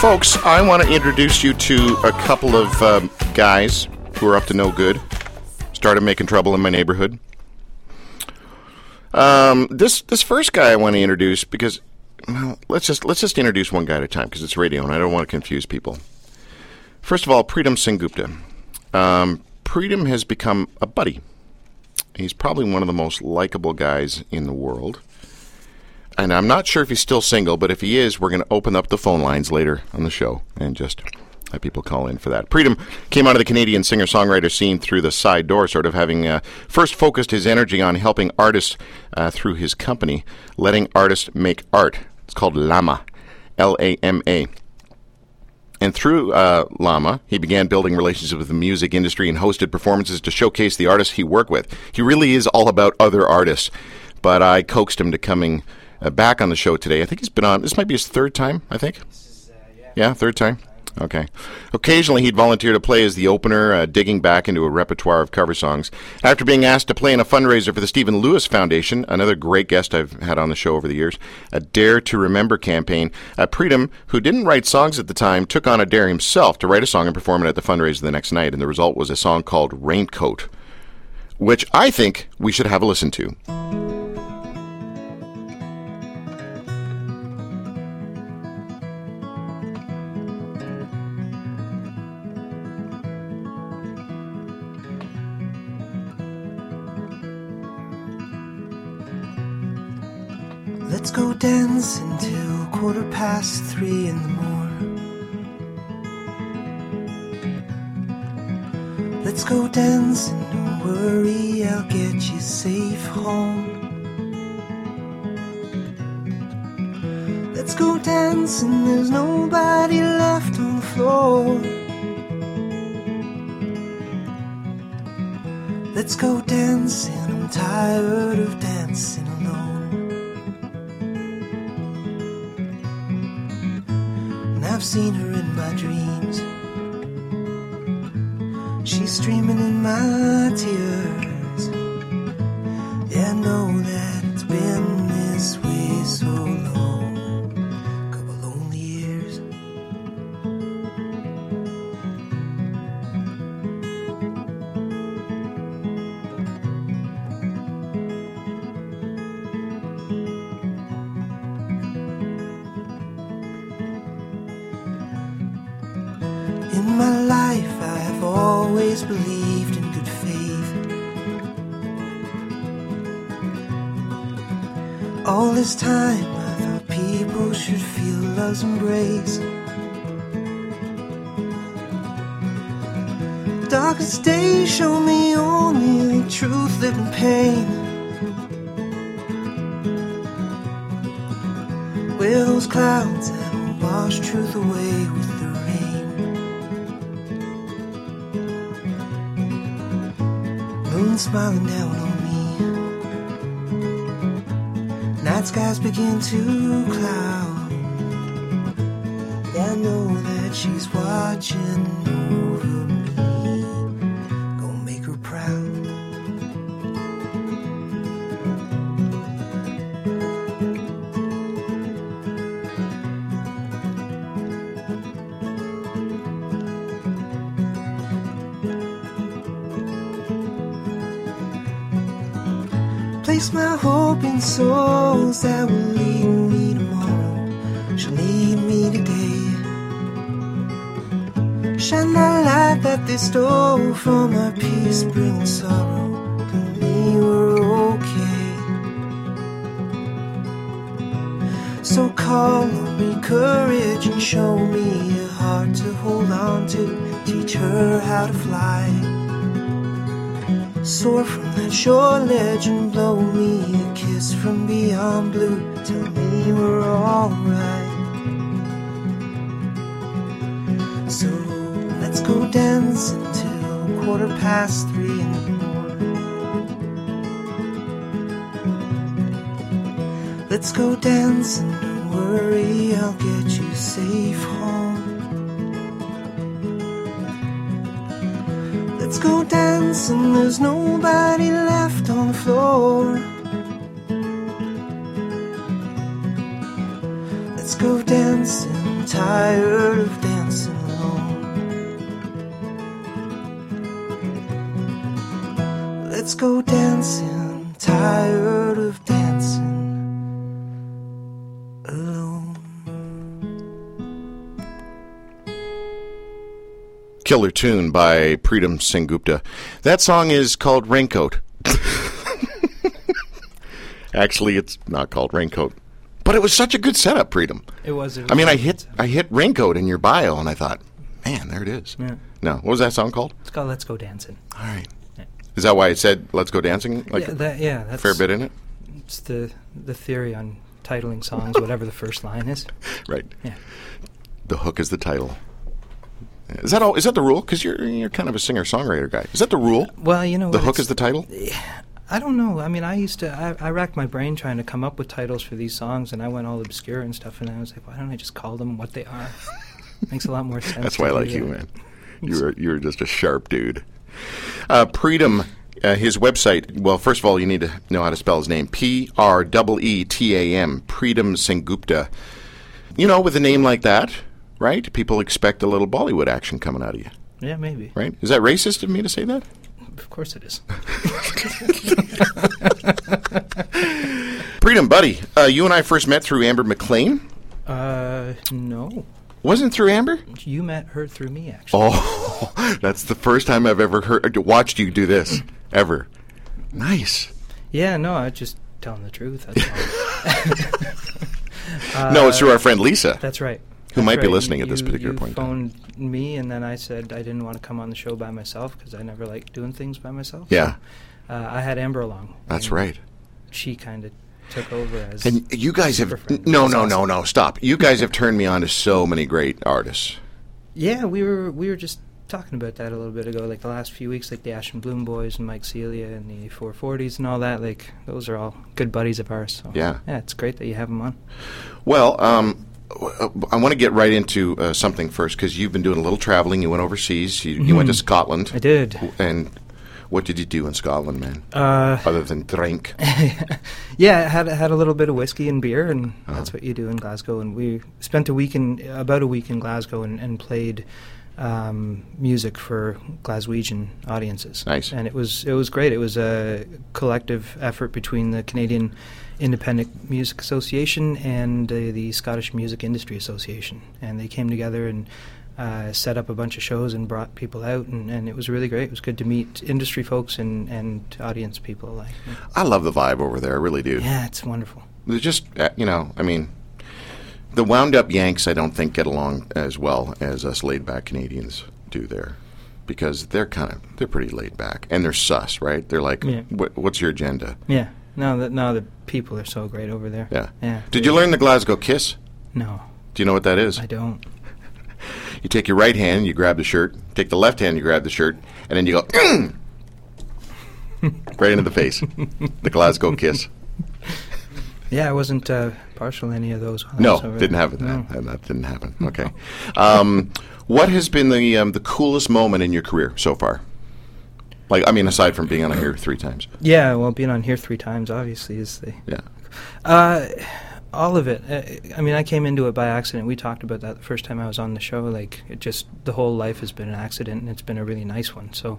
Folks, I want to introduce you to a couple of guys who are up to no good. Started making trouble in my neighborhood. This first guy I want to introduce because, well, let's just introduce one guy at a time because it's radio and I don't want to confuse people. First of all, Preetam Singh Gupta. Preetam has become a buddy. He's probably one of the most likable guys in the world. And I'm not sure if he's still single, but if he is, we're going to open up the phone lines later on the show and just have people call in for that. Preetam came out of the Canadian singer-songwriter scene through the side door, sort of having first focused his energy on helping artists through his company, letting artists make art. It's called Lama, L-A-M-A. And through Lama, he began building relationships with the music industry and hosted performances to showcase the artists he worked with. He really is all about other artists, but I coaxed him to coming back on the show today. I think he's been on, this might be his third time, I think? Yeah, third time? Okay. Occasionally he'd volunteer to play as the opener, digging back into a repertoire of cover songs. After being asked to play in a fundraiser for the Stephen Lewis Foundation, another great guest I've had on the show over the years, a Dare to Remember campaign, Preetam, who didn't write songs at the time, took on a dare himself to write a song and perform it at the fundraiser the next night, and the result was a song called Raincoat, which I think we should have a listen to. Let's go dancing till 3:15 in the morning. Let's go dancing, don't worry, I'll get you safe home. Let's go dancing, there's nobody left on the floor. Let's go dancing, I'm tired of dancing alone. I've seen her in my dreams. She's streaming in my tears. Yeah, I know that it's been this way so long. Couple lonely years. In my life I have always believed in good faith. All this time I thought people should feel love's embrace. Darkest days show me only the truth lived in pain. Where those clouds that wash truth away with the rain. Moon smiling down on me. Night skies begin to cloud. Yeah, I know that she's watching over me. Gonna make her proud. Place my hope in souls that will lead me tomorrow. She'll need me today. Shine that light that they stole from our peace, bringing sorrow. Tell me we're okay. So call on me courage and show me a heart to hold on to. Teach her how to fly. Soar from that shore ledge and blow me a kiss from beyond blue. Tell me we're alright. So let's go dancing till 3:15 in the morning. Let's go dancing, don't worry, I'll get you safe home. Let's go dancing, there's nobody left on the floor. Let's go dancing. tired of dancing alone. Let's go dancing, tired of dancing alone. Killer tune by Pritam Singh Gupta. That song is called Raincoat. Actually, it's not called Raincoat. But it was such a good setup, Pritam. It was. I mean, I hit Raincoat in your bio, and I thought, man, there it is. Yeah. No, what was that song called? It's called Let's Go Dancing. All right. Yeah. Is that why it said "Let's Go Dancing"? Like That's a fair bit in it. It's the theory on titling songs, whatever the first line is. Right. Yeah. The hook is the title. Is that all? Is that the rule? Because you're kind of a singer-songwriter guy. Is that the rule? Well, you know, The hook is the title. I don't know. I mean, I racked my brain trying to come up with titles for these songs, and I went all obscure and stuff, and I was like, why don't I just call them what they are? Makes a lot more sense. That's why I like you, man. You're just a sharp dude. Pritam, his website. Well, first of all, you need to know how to spell his name. Preetam. Pritam Singh Gupta. You know, with a name like that, right? People expect a little Bollywood action coming out of you. Yeah, maybe. Right? Is that racist of me to say that? Of course it is. Pritam, buddy, you and I first met through Amber McLean. No. Wasn't it through Amber? You met her through me, actually. Oh, that's the first time I've ever watched you do this, ever. Nice. Yeah, no, I just telling the truth. That's all. No, it's through our friend Lisa. That's right. Who might be right. listening at this particular you point. phoned me, and then I said I didn't want to come on the show by myself because I never liked doing things by myself. Yeah. So, I had Amber along. That's and right. She kind of took over as. And you guys have Superfriend. no, That's awesome. no, stop. You guys have turned me on to so many great artists. Yeah, we were just talking about that a little bit ago. Like the last few weeks, like the Ash and Bloom Boys and Mike Celia and the 440s and all that. Like those are all good buddies of ours. So, Yeah. Yeah, it's great that you have them on. Well, I want to get right into something first because you've been doing a little traveling. You went overseas. You went to Scotland. I did. And what did you do in Scotland, man? Uh, Other than drink? Yeah, I had a little bit of whiskey and beer, and that's what you do in Glasgow. And we spent about a week in Glasgow and played music for Glaswegian audiences. Nice. And it was great. It was a collective effort between the Canadian Independent Music Association and the Scottish Music Industry Association, and they came together and set up a bunch of shows and brought people out, and it was really great. It was good to meet industry folks and audience people alike. I love the vibe over there. I really do. Yeah, it's wonderful. They're just, I mean, the wound-up Yanks, I don't think, get along as well as us laid-back Canadians do there, because they're pretty laid back, and they're sus, right? They're like, Yeah. what's your agenda? Yeah. No, the people are so great over there. Yeah. Yeah. Did you learn the Glasgow kiss? No, Do you know what that is? I don't. You take your right hand, you grab the shirt. Take the left hand, you grab the shirt, and then you go, right into the face. The Glasgow kiss. Yeah, I wasn't partial to any of those. while I No, was over didn't there. happen. No. That didn't happen. Okay. What has been the coolest moment in your career so far? Like, I mean, aside from being on here 3 times. Yeah, well, being on here 3 times obviously is the. Yeah. All of it. I mean, I came into it by accident. We talked about that the first time I was on the show. Like, it just, the whole life has been an accident, and it's been a really nice one. So,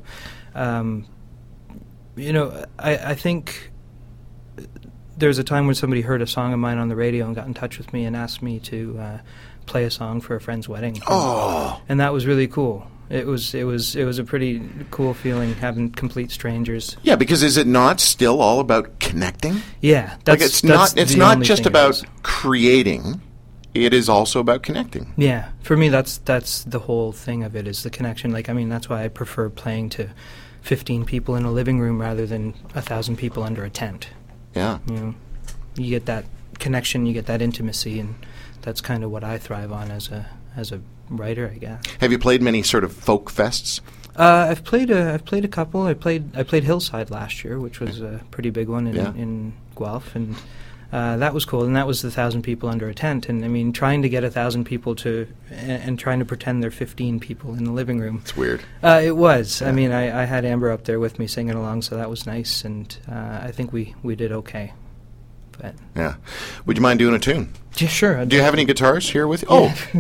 I think there's a time when somebody heard a song of mine on the radio and got in touch with me and asked me to play a song for a friend's wedding. Oh. And that was really cool. It was a pretty cool feeling having complete strangers. Yeah, because is it not still all about connecting? Yeah, Like, it's not just about creating. It is also about connecting. Yeah, for me, that's the whole thing of it, is the connection. Like, I mean, that's why I prefer playing to 15 people in a living room rather than 1,000 people under a tent. Yeah. You know, you get that connection, you get that intimacy, and that's kind of what I thrive on as a writer, I guess. Have you played many sort of folk fests? I've played a couple. I played Hillside last year, which was a pretty big one in Guelph, and that was cool. And that was 1,000 people under a tent. And I mean, trying to get 1,000 people to and trying to pretend they're 15 people in the living room. It's weird. It was. Yeah. I mean, I had Amber up there with me singing along, so that was nice. And I think we did okay. But Yeah. Would you mind doing a tune? yeah, sure. Do you have any guitars here with you? Oh,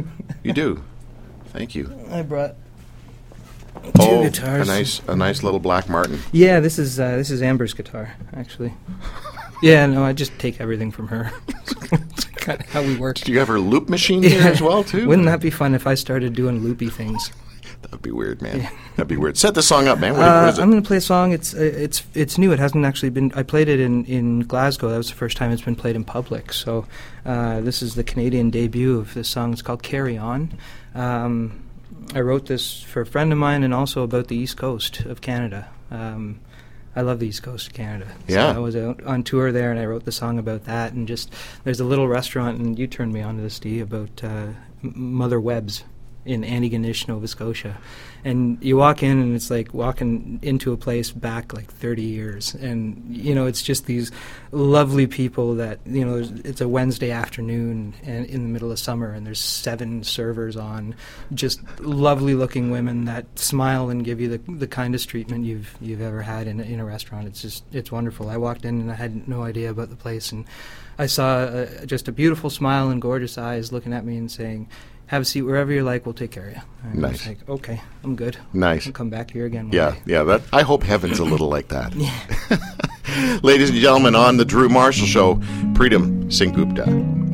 You do. Thank you. I brought two guitars. a nice little Black Martin. Yeah, this is Amber's guitar, actually. Yeah, no, I just take everything from her. It's kind of how we work. Do you have her loop machine here as well, too? Wouldn't that be fun if I started doing loopy things? That would be weird, man. Yeah. That'd be weird. Set the song up, man. What is it? I'm going to play a song. It's new. It hasn't actually been. I played it in Glasgow. That was the first time it's been played in public. So this is the Canadian debut of this song. It's called "Carry On." I wrote this for a friend of mine and also about the East Coast of Canada. I love the East Coast of Canada. Yeah. So I was out on tour there, and I wrote the song about that. And just there's a little restaurant, and you turned me on to this, Dee, about Mother Webb's in Antigonish, Nova Scotia. And you walk in, and it's like walking into a place back like 30 years. And, you know, it's just these lovely people that, you know, it's a Wednesday afternoon and in the middle of summer, and there's 7 servers on, just lovely-looking women that smile and give you the kindest treatment you've ever had in a restaurant. It's wonderful. I walked in, and I had no idea about the place, and I saw just a beautiful smile and gorgeous eyes looking at me and saying, "Have a seat wherever you like. We'll take care of you." And Nice. I was like, "Okay, I'm good. Nice. I'll come back here again." one Yeah, day. yeah. That I hope heaven's a little like that. Ladies and gentlemen, on the Drew Marshall Show, Preetam Singh Gupta.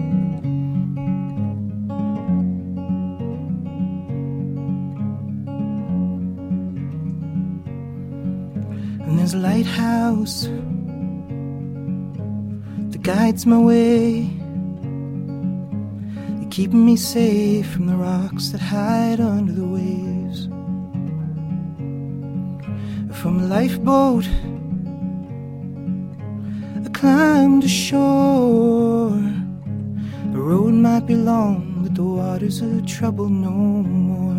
And there's a lighthouse that guides my way, keeping me safe from the rocks that hide under the waves. From a lifeboat I climbed ashore. The road might be long, but the waters are troubled no more.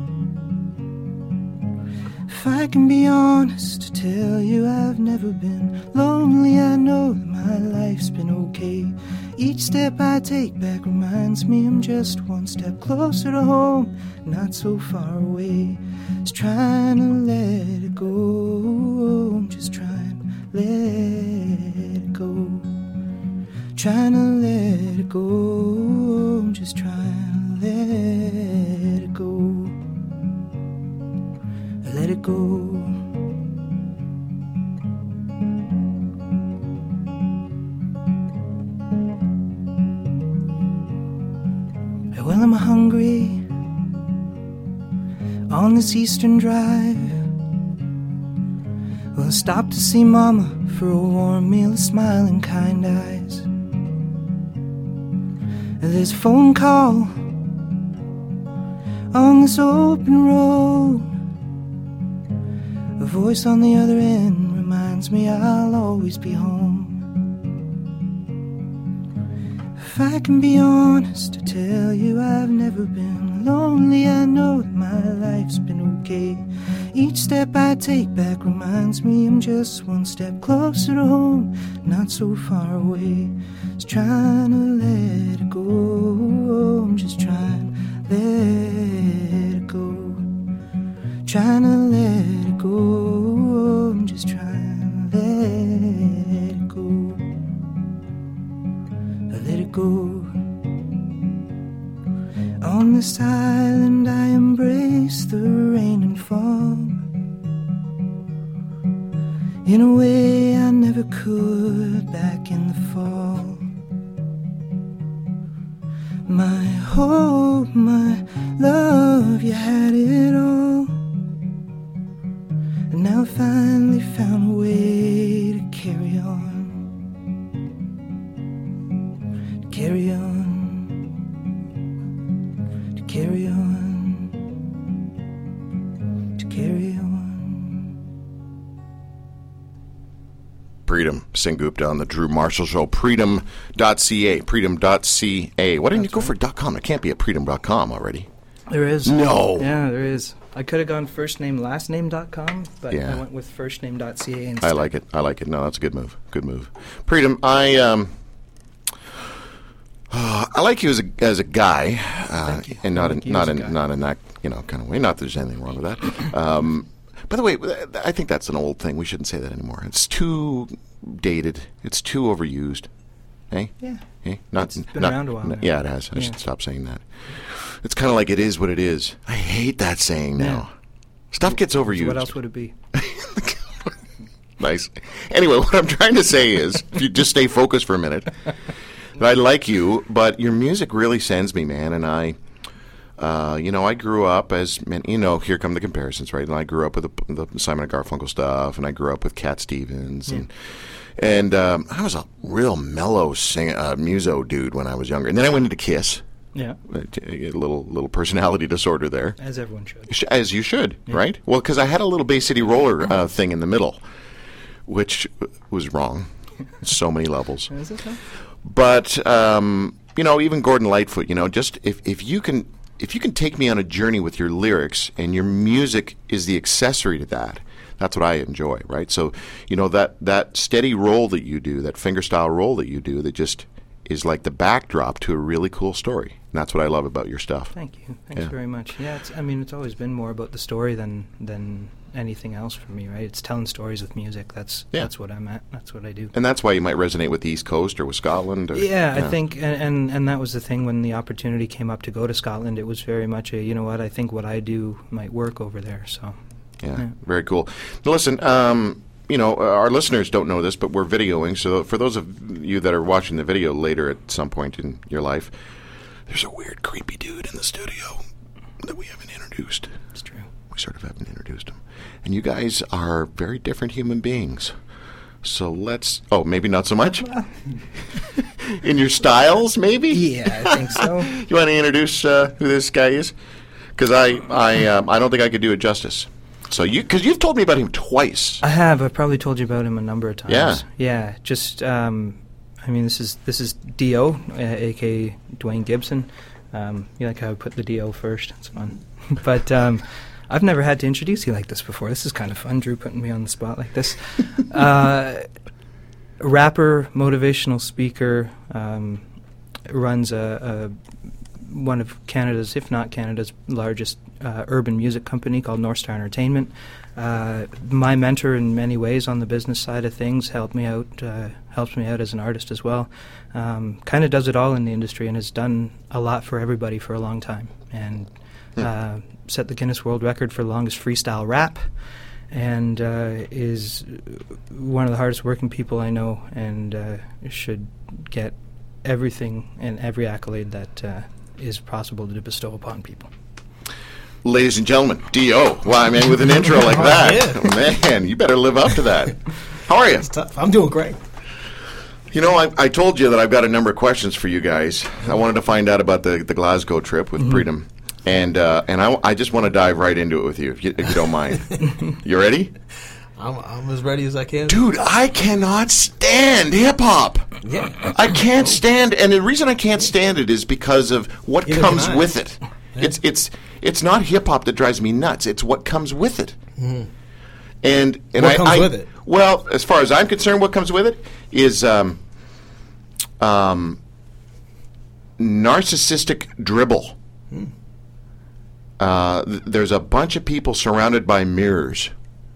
If I can be honest to tell you, I've never been lonely. I know that my life's been okay. Each step I take back reminds me I'm just one step closer to home, not so far away. Just trying to let it go. I'm just trying to let it go. Trying to let it go. I'm just trying to let it go. Let it go. Well, I'm hungry on this eastern drive. Well, I stopped to see Mama for a warm meal of smiling kind eyes. There's a phone call on this open road. A voice on the other end reminds me I'll always be home. If I can be honest to tell you, I've never been lonely. I know that my life's been okay. Each step I take back reminds me I'm just one step closer to home, not so far away. Just trying to let it go. I'm just trying to let it go. Trying to let it go. I'm just trying to let it go. Let it go. On this island I embrace the rain and fog in a way I never could back in the fall. My hope, my love, you had it all, and now I finally found a way to carry on. Carry on, to carry on, to carry on. Preetam Singh Gupta on the Drew Marshall Show. Preetam.ca. Preetam.ca. Why didn't you go for .com? It can't be at Preetam.com already. There is. No. Yeah, there is. I could have gone firstnamelastname.com, but Yeah. I went with firstname.ca instead. I like it. I like it. No, that's a good move. Good move. Preetam, I like you as a guy, and not in that kind of way. Not that there's anything wrong with that. By the way, I think that's an old thing. We shouldn't say that anymore. It's too dated. It's too overused. Hey? Yeah. Hey? It's been around a while now. Yeah, it has. I Yeah. should stop saying that. It's kind of like it is what it is. I hate that saying now. Stuff gets overused. What else would it be? Nice. Anyway, what I'm trying to say is, if you just stay focused for a minute, I like you, but your music really sends me, man. And I grew up as, here come the comparisons, right? And I grew up with the Simon and Garfunkel stuff, and I grew up with Cat Stevens, and I was a real mellow muso dude when I was younger. And then I went into Kiss. Yeah. A little personality disorder there. As everyone should. As you should, right? Well, because I had a little Bay City Roller thing in the middle, which was wrong. So many levels. Is it, huh? But, even Gordon Lightfoot, just if you can take me on a journey with your lyrics and your music is the accessory to that, that's what I enjoy, right? So, that steady roll that you do, that fingerstyle roll that you do, that just is like the backdrop to a really cool story. And that's what I love about your stuff. Thank you. Thanks very much. Yeah, it's always been more about the story than anything else for me, right? It's telling stories with music. That's what I'm at. That's what I do. And that's why you might resonate with the East Coast or with Scotland. I think, and that was the thing when the opportunity came up to go to Scotland. It was very much I think what I do might work over there. So, yeah. Very cool. Now, listen, our listeners don't know this, but we're videoing. So for those of you that are watching the video later at some point in your life, there's a weird, creepy dude in the studio that we haven't introduced. It's true. We sort of haven't introduced him. And you guys are very different human beings. So maybe not so much? In your styles, maybe? Yeah, I think so. You want to introduce who this guy is? Because I don't think I could do it justice. So because you've told me about him twice. I have. I've probably told you about him a number of times. Yeah. Yeah. Just, this is Dio, a.k.a. Dwayne Gibson. You like how I put the Dio first? It's fun. But I've never had to introduce you like this before. This is kind of fun, Drew, putting me on the spot like this. Rapper, motivational speaker, runs one of Canada's, if not Canada's, largest urban music company called North Star Entertainment. My mentor in many ways on the business side of things, helps me out as an artist as well. Kind of does it all in the industry and has done a lot for everybody for a long time. And set the Guinness World Record for longest freestyle rap, and is one of the hardest working people I know, and should get everything and every accolade that is possible to bestow upon people. Ladies and gentlemen, Dio. Wow, man, with an intro like that. Man, you better live up to that. How are you? It's tough. I'm doing great. I told you that I've got a number of questions for you guys. I wanted to find out about the Glasgow trip with Freedom. And I just want to dive right into it with you, if you don't mind. You ready? I'm as ready as I can. Dude, I cannot stand hip-hop. Yeah. I can't stand, and the reason I can't stand it is because of what comes with it. Yeah. It's not hip-hop that drives me nuts. It's what comes with it. Mm-hmm. And what comes with it? Well, as far as I'm concerned, what comes with it is narcissistic dribble. There's a bunch of people surrounded by mirrors.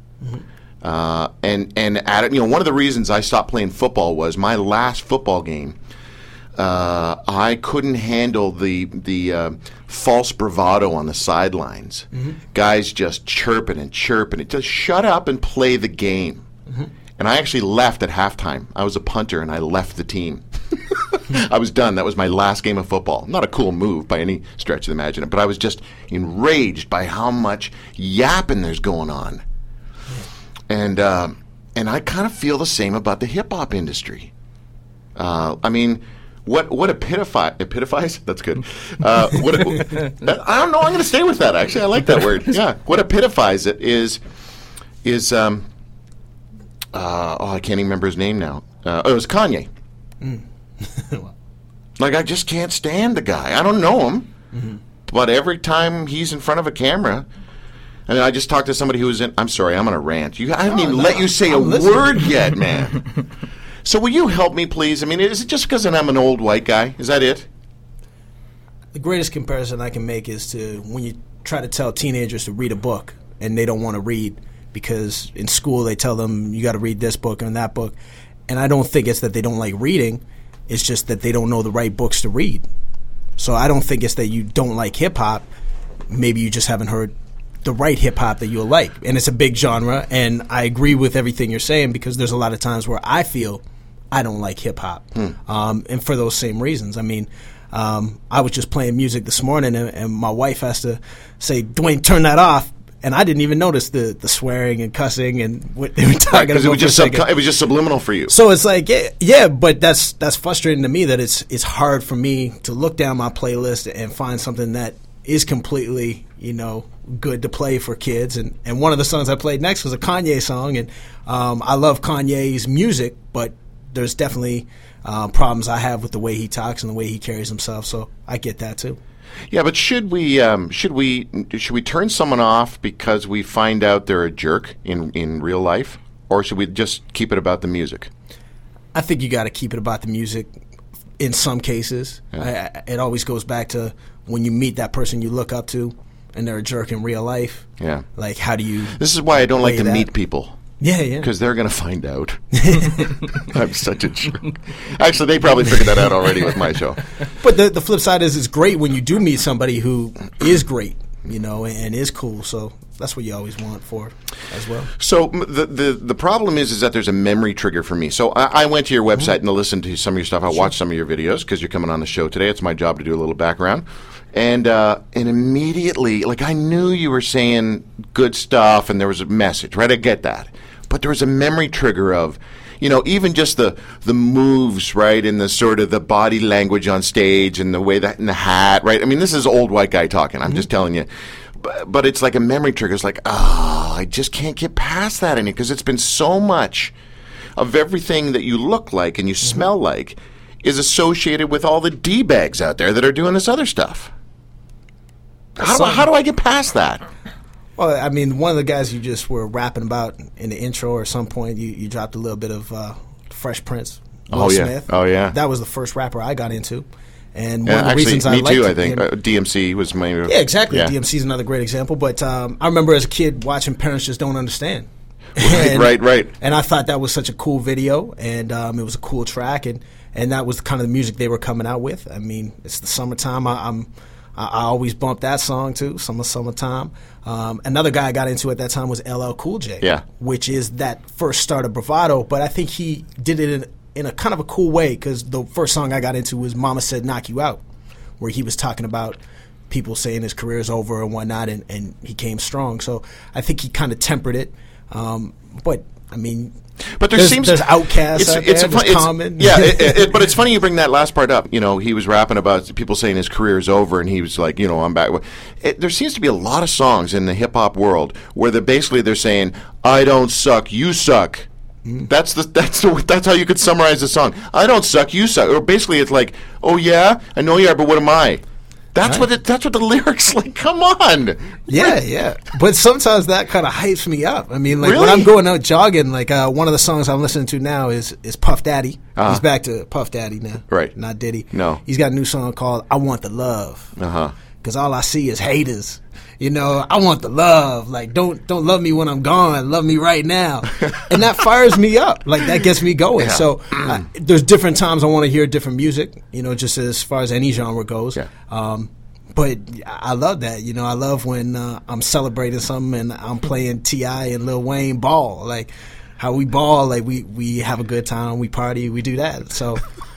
And one of the reasons I stopped playing football was my last football game. I couldn't handle the false bravado on the sidelines. Guys just chirping and chirping. It just shut up and play the game. And I actually left at halftime. I was a punter and I left the team. I was done. That was my last game of football. Not a cool move by any stretch of the imagination, but I was just enraged by how much yapping there's going on. And I kind of feel the same about the hip-hop industry. What epitofies? That's good. I don't know. I'm going to stay with that, actually. I like that word. Yeah. What epitofies it is I can't even remember his name now. It was Kanye. Like, I just can't stand the guy. I don't know him, but every time he's in front of a camera, and I just talked to somebody who was in. I'm sorry, I'm on a rant. I haven't even let you say a word yet, man. So will you help me, please? I mean, is it just because I'm an old white guy? Is that it? The greatest comparison I can make is to when you try to tell teenagers to read a book and they don't want to read because in school they tell them you got to read this book and that book. And I don't think it's that they don't like reading. It's just that they don't know the right books to read. So I don't think it's that you don't like hip hop. Maybe you just haven't heard the right hip hop that you'll like. And it's a big genre, and I agree with everything you're saying, because there's a lot of times where I feel I don't like hip hop, and for those same reasons. I mean, I was just playing music this morning, and my wife has to say, "Dwayne, turn that off." And I didn't even notice the swearing and cussing and what they were talking about. Because it was just subliminal for you. So it's like, yeah, but that's frustrating to me that it's hard for me to look down my playlist and find something that is completely, good to play for kids. And one of the songs I played next was a Kanye song, and I love Kanye's music, but there's definitely problems I have with the way he talks and the way he carries himself. So I get that too. Yeah, but should we turn someone off because we find out they're a jerk in real life, or should we just keep it about the music? I think you got to keep it about the music in some cases. Yeah. It always goes back to when you meet that person you look up to and they're a jerk in real life. Yeah. Like, how do you... This is why I don't like to meet people. Yeah. Because they're going to find out. I'm such a jerk. Actually, they probably figured that out already with my show. But the flip side is it's great when you do meet somebody who is great, and is cool. So that's what you always want for as well. So the problem is that there's a memory trigger for me. So I went to your website and listened to some of your stuff. I watched some of your videos because you're coming on the show today. It's my job to do a little background. And immediately, like, I knew you were saying good stuff and there was a message, right? I get that. But there was a memory trigger of, even just the moves, right, and the sort of the body language on stage and the way that in the hat, right? I mean, this is old white guy talking. I'm just telling you. But it's like a memory trigger. It's like, I just can't get past that because it's been so much of everything that you look like and you smell like is associated with all the D-bags out there that are doing this other stuff. How do I get past that? Well, I mean, one of the guys you just were rapping about in the intro, or at some point you dropped a little bit of Fresh Prince, Will Smith. Oh, yeah. That was the first rapper I got into. And one of the reasons I liked me too, I think. DMC was my... Yeah, exactly. Yeah. DMC is another great example. But I remember as a kid watching Parents Just Don't Understand. Right. And I thought that was such a cool video, and it was a cool track, and that was kind of the music they were coming out with. I mean, it's the summertime. I always bump that song too, Summertime. Another guy I got into at that time was LL Cool J, which is that first start of Bravado, but I think he did it in a kind of a cool way, because the first song I got into was Mama Said Knock You Out, where he was talking about people saying his career is over and whatnot, and he came strong. So I think he kind of tempered it. But, I mean... But there's Outkast out there, there's Common. But it's funny you bring that last part up. He was rapping about people saying his career is over, and he was like, I'm back. There seems to be a lot of songs in the hip-hop world where they're saying, I don't suck, you suck. That's how you could summarize the song. I don't suck, you suck. Or basically it's like, oh yeah, I know you are, but what am I? That's what the lyrics like. Come on. Yeah. But sometimes that kind of hypes me up. I mean, like, really? When I'm going out jogging, like one of the songs I'm listening to now is Puff Daddy. He's back to Puff Daddy now, right? Not Diddy. No, he's got a new song called "I Want the Love." Because all I see is haters. I want the love. Like, don't love me when I'm gone. Love me right now. And that fires me up. Like, that gets me going. Yeah. So there's different times I want to hear different music, just as far as any genre goes. Yeah. But I love that. I love when I'm celebrating something and I'm playing T.I. and Lil Wayne ball. Like, how we ball, like we have a good time, we party, we do that. So...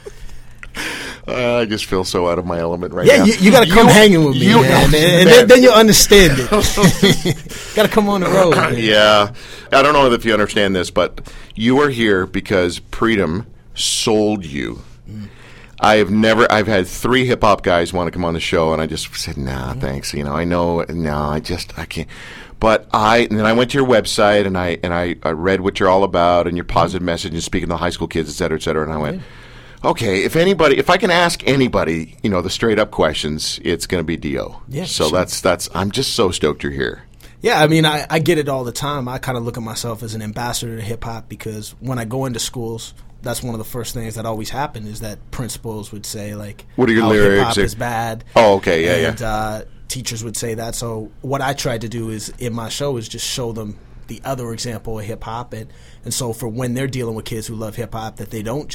I just feel so out of my element right now. Yeah, you got to come hanging with me, man. And then you'll understand it. Got to come on the road. Man. Yeah. I don't know if you understand this, but you are here because Freedom sold you. I've had 3 hip-hop guys want to come on the show, and I just said, nah, thanks. I know, I can't. But and then I went to your website, and I read what you're all about, and your positive message, and speaking to high school kids, et cetera, and I went... Okay, if I can ask anybody, the straight up questions, it's going to be Dio. Yeah. So sure. that's. I'm just so stoked you're here. Yeah, I mean, I get it all the time. I kind of look at myself as an ambassador to hip hop, because when I go into schools, that's one of the first things that always happen is that principals would say, like, what are your lyrics? Hip hop is bad. Oh, okay, yeah. And teachers would say that. So what I tried to do is in my show is just show them the other example of hip hop, and so for when they're dealing with kids who love hip hop, that they don't just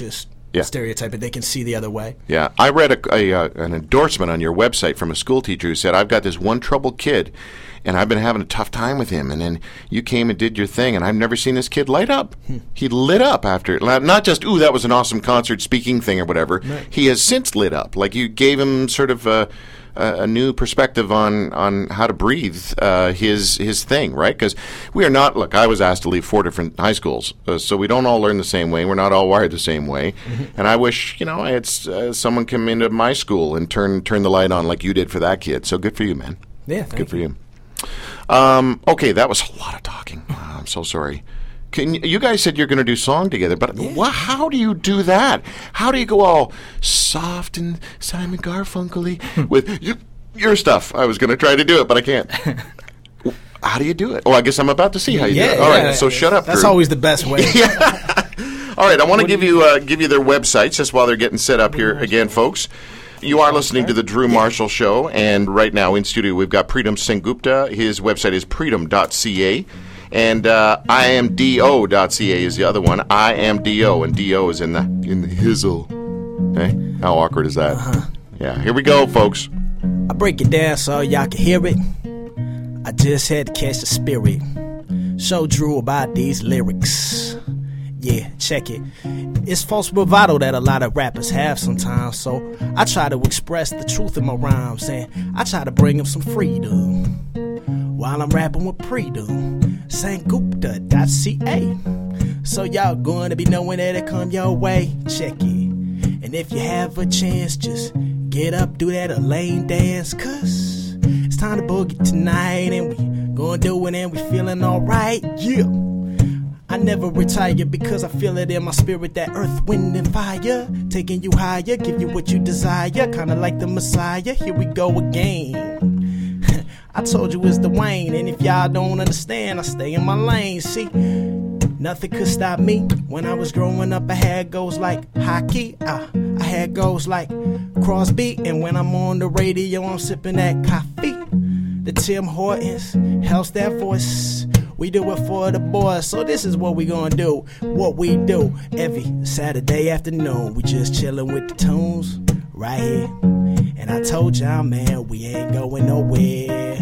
Yeah. stereotype it. They can see the other way. Yeah, I read an endorsement on your website from a school teacher who said, I've got this one troubled kid, and I've been having a tough time with him, and then you came and did your thing, and I've never seen this kid light up. He lit up after it. Not just, ooh, that was an awesome concert speaking thing or whatever. Right. He has since lit up. Like you gave him sort of a new perspective on how to breathe his thing, right? Because we are not, look, I was asked to leave 4 different high schools, so we don't all learn the same way. We're not all wired the same way. And I wish, I had someone come into my school and turn the light on like you did for that kid. So good for you, man. Yeah, thank Good for you. you. Okay, that was a lot of talking. I'm so sorry. You guys said you're going to do song together, but how do you do that? How do you go all soft and Simon Garfunkel-y with your stuff? I was going to try to do it, but I can't. How do you do it? Oh, I guess I'm about to see how you do it. All right, so shut up, That's Drew. always the best way. All right, I want to give you their websites just while they're getting set up here again, folks. You are listening to the Drew Marshall Show, and right now in studio we've got Pritam Sengupta. His website is pritam.ca, and iamdo.ca is the other one. IamDO, and DO is in the hizzle. Hey, how awkward is that? Yeah, here we go, folks. I break it down so y'all can hear it. I just had to catch the spirit. Show Drew about these lyrics. Yeah, check it. It's false bravado that a lot of rappers have sometimes, so I try to express the truth in my rhymes, and I try to bring them some freedom while I'm rapping with Pritam. Sengupta.ca. So y'all going to be knowing that it come your way. Check it. And if you have a chance, just get up, do that Elaine dance, cause it's time to boogie tonight, and we gonna do it, and we feeling alright. Yeah. I never retire because I feel it in my spirit, that earth, wind, and fire, taking you higher, give you what you desire, kinda like the Messiah. Here we go again. I told you it's the Wayne, and if y'all don't understand, I stay in my lane. See, nothing could stop me. When I was growing up, I had goals like hockey. I had goals like Crosby, and when I'm on the radio, I'm sipping that coffee. The Tim Hortons helps that voice. We do it for the boys, so this is what we gonna do. What we do every Saturday afternoon. We just chillin' with the tunes right here. And I told y'all, man, we ain't going nowhere.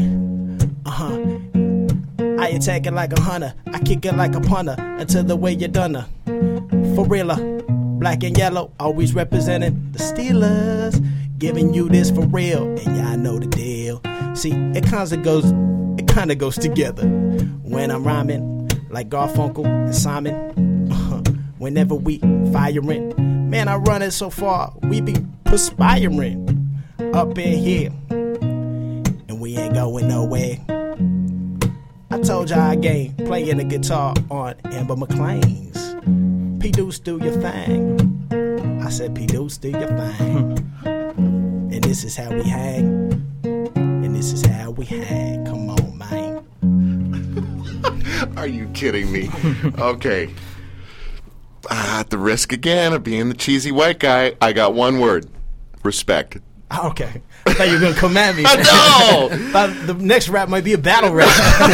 I attack it like a hunter, I kick it like a punter, until the way you done her. For real, black and yellow, always representing the Steelers. Giving you this for real, and y'all know the deal. See, it kinda goes together. When I'm rhyming like Garfunkel and Simon, whenever we firing, man, I run it so far, we be perspiring up in here, and we ain't going nowhere. I told y'all again, playing the guitar on Amber McLean's. P Deuce, do your thing. I said, P Deuce, do your thing. And this is how we hang. And this is how we hang. Come on, man. Are you kidding me? Okay. At the risk again of being the cheesy white guy, I got one word. Respect. Okay. I thought you were going to come at me. No! The next rap might be a battle rap.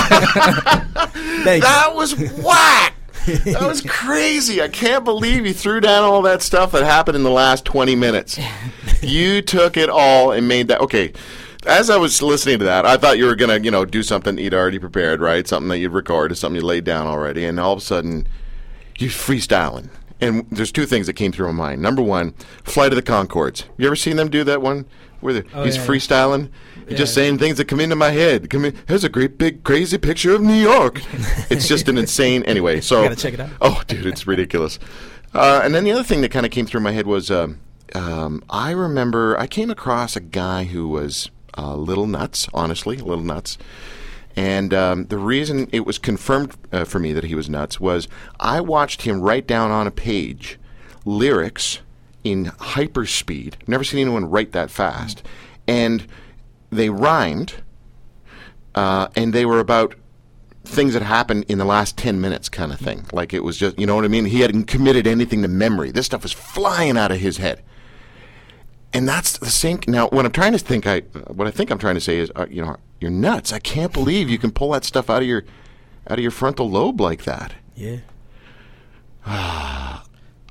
That was whack! That was crazy. I can't believe you threw down all that stuff that happened in the last 20 minutes. You took it all and made that. Okay. As I was listening to that, I thought you were going to, do something you'd already prepared, right? Something that you'd record or something you laid down already. And all of a sudden, you're freestyling. And there's two things that came through my mind. Number one, Flight of the Conchords. You ever seen them do that one? Where he's freestyling? Yeah. Just saying things that come into my head. Here's a great big crazy picture of New York. It's just an insane. Anyway, so. You gotta check it out. Oh, dude, it's ridiculous. And then the other thing that kind of came through my head was I remember I came across a guy who was a little nuts, honestly, a little nuts. And the reason it was confirmed for me that he was nuts was I watched him write down on a page lyrics in hyperspeed. Never seen anyone write that fast. And they rhymed, and they were about things that happened in the last 10 minutes kind of thing. Like it was just, you know what I mean? He hadn't committed anything to memory. This stuff was flying out of his head. And that's the same. Now, what I'm trying to think, what I think I'm trying to say is, you're nuts. I can't believe you can pull that stuff out of your frontal lobe like that. Yeah.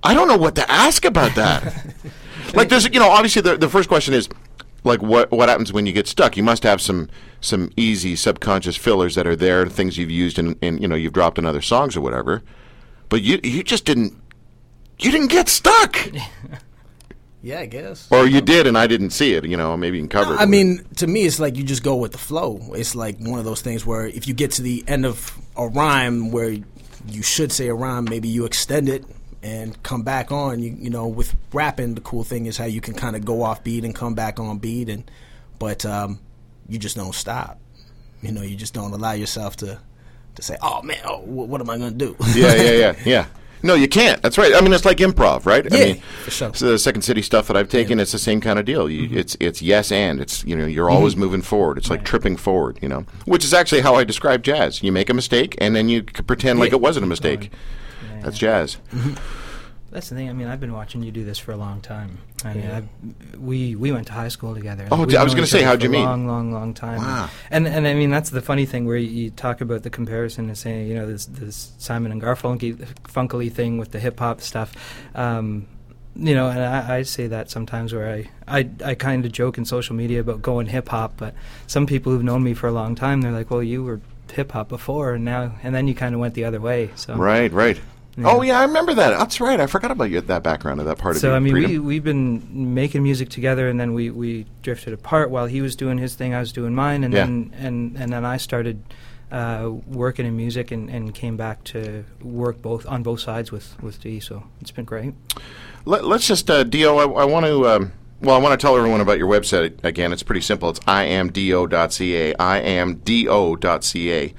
I don't know what to ask about that. Like, there's, obviously the first question is, like, what happens when you get stuck? You must have some easy subconscious fillers that are there, things you've used and you've dropped in other songs or whatever. But you just didn't get stuck. Yeah, I guess. Or you did and I didn't see it, maybe you can cover it. I mean, to me, it's like you just go with the flow. It's like one of those things where if you get to the end of a rhyme where you should say a rhyme, maybe you extend it and come back on. With rapping, the cool thing is how you can kind of go off beat and come back on beat, but you just don't stop. You just don't allow yourself to say, "Oh man, what am I going to do?" Yeah. No, you can't. That's right. I mean, it's like improv, right? Yeah, I mean, for sure. So the Second City stuff that I've taken, it's the same kind of deal. It's yes and. It's you're always moving forward. It's like tripping forward, which is actually how I describe jazz. You make a mistake and then you pretend like it wasn't a mistake. Yeah. That's jazz. That's the thing. I mean, I've been watching you do this for a long time. I mean, we went to high school together. Oh, We've I was known going to each say, other how'd for you meet? Long time. Wow. And I mean, that's the funny thing where you talk about the comparison and saying, this Simon and Garfunkel thing with the hip hop stuff. And I say that sometimes where I kind of joke in social media about going hip hop, but some people who've known me for a long time, they're like, well, you were hip hop before, and then you kind of went the other way. So Right. Yeah. Oh yeah, I remember that. That's right. I forgot about that background of that part of So your I mean, freedom. we've been making music together, and then we drifted apart while he was doing his thing, I was doing mine, and then I started working in music and came back to work on both sides with Dee. So it's been great. Let's just Dio. I want to. I want to tell everyone about your website again. It's pretty simple. It's iamdo.ca. iamdo.ca.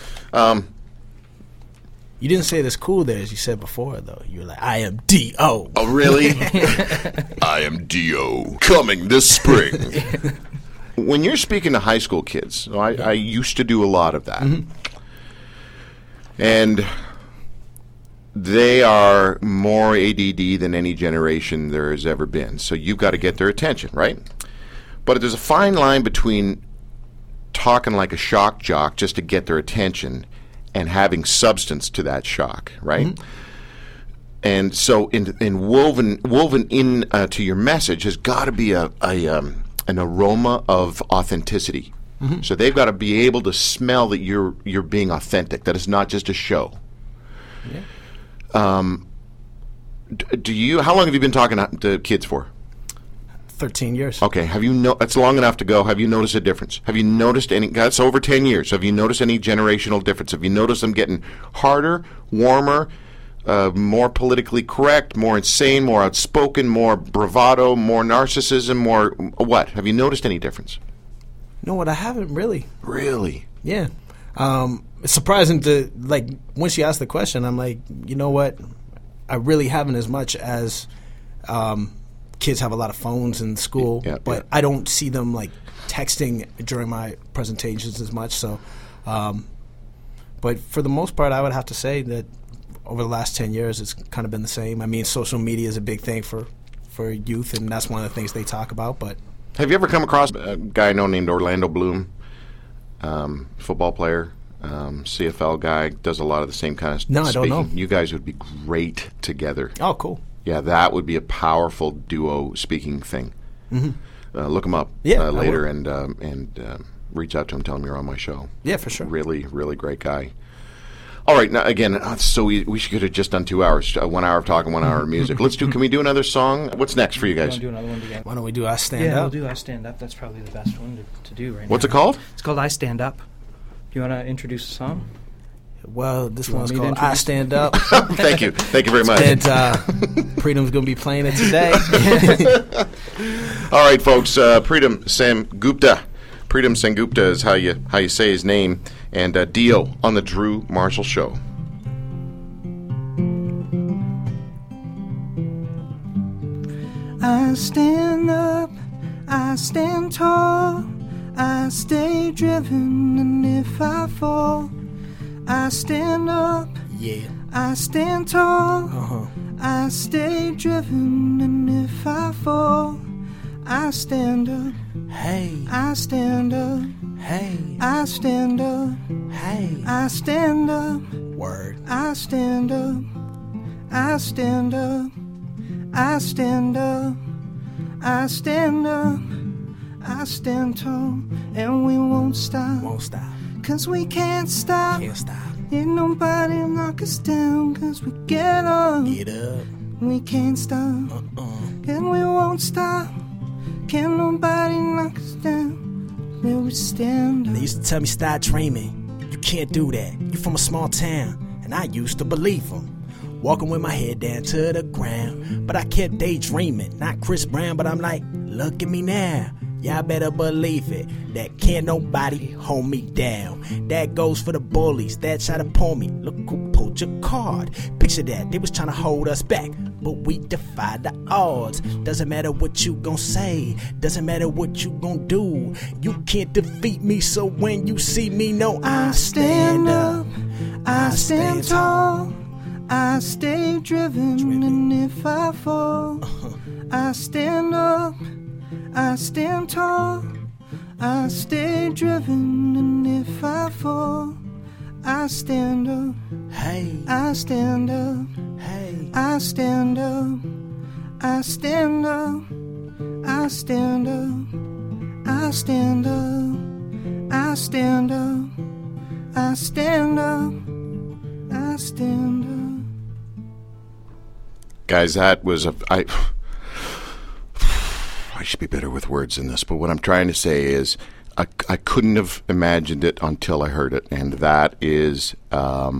You didn't say it as cool there as you said before, though. You were like, I am D.O. Oh, really? I am D.O. coming this spring. When you're speaking to high school kids, I used to do a lot of that. Mm-hmm. And they are more ADD than any generation there has ever been. So you've got to get their attention, right? But there's a fine line between talking like a shock jock just to get their attention and having substance to that shock, right? Mm-hmm. And so, woven in to your message has got to be an aroma of authenticity. Mm-hmm. So they've got to be able to smell that you're being authentic. That it's not just a show. Yeah. How long have you been talking to kids for? 13 years. Okay. That's long enough to go. Have you noticed a difference? Have you noticed any? That's over 10 years. Have you noticed any generational difference? Have you noticed them getting harder, warmer, more politically correct, more insane, more outspoken, more bravado, more narcissism, more what? Have you noticed any difference? No, what I haven't really. Really? Yeah. It's surprising to, like, once you ask the question, I'm like, you know what? I really haven't as much as kids have a lot of phones in school, but I don't see them, like, texting during my presentations as much. So, but for the most part, I would have to say that over the last 10 years, it's kind of been the same. I mean, social media is a big thing for youth, and that's one of the things they talk about. But have you ever come across a guy I know named Orlando Bloom, football player, CFL guy, does a lot of the same kind of speaking? No, I don't know. You guys would be great together. Oh, cool. Yeah, that would be a powerful duo speaking thing. Mm-hmm. Look him up later and reach out to him, tell him you're on my show. Yeah, for sure. Really, really great guy. All right, now again, we should have just done 2 hours, 1 hour of talking, 1 hour of music. Can we do another song? What's next for you guys? Do another one together. Why don't we do I Stand Up? Yeah, we'll do I Stand Up. That's probably the best one to do right now. What's it called? It's called I Stand Up. Do you want to introduce the song? Well, this one's called I Stand Up. Thank you very much. And Preetam's going to be playing it today. All right, folks. Preetam Sengupta. Preetam Sengupta is how you say his name. And Dio on the Drew Marshall Show. I stand up, I stand tall, I stay driven, and if I fall, I stand up, I stand tall, I stay driven, and if I fall, I stand up, hey, I stand up, hey, I stand up, hey, I stand up, word, I stand up, I stand up, I stand up, I stand up, I stand tall, and we won't stop. Won't stop. 'Cause we can't stop. Can't stop. Ain't nobody knock us down, 'cause we get up. Get up. We can't stop, and we won't stop. Can't nobody knock us down. Then we stand up. They used to tell me, stop dreaming. You can't do that. You from a small town. And I used to believe them. Walking with my head down to the ground. But I kept daydreaming. Not Chris Brown, but I'm like, look at me now. Y'all better believe it. That can't nobody hold me down. That goes for the bullies that try to pull me. Look who pulled your card. Picture that. They was trying to hold us back. But we defied the odds. Doesn't matter what you gon' say. Doesn't matter what you gon' do. You can't defeat me. So when you see me, know I stand up. I stand tall. I stay driven. And if I fall, I stand up. I stand tall, I stay driven, and if I fall, I stand up. Hey, I stand up. hey. I stand up. I stand up. I stand up. I stand up. I stand up. I stand up. I stand up. Guys, that was I should be better with words than this, but what I'm trying to say is I couldn't have imagined it until I heard it, and that is, that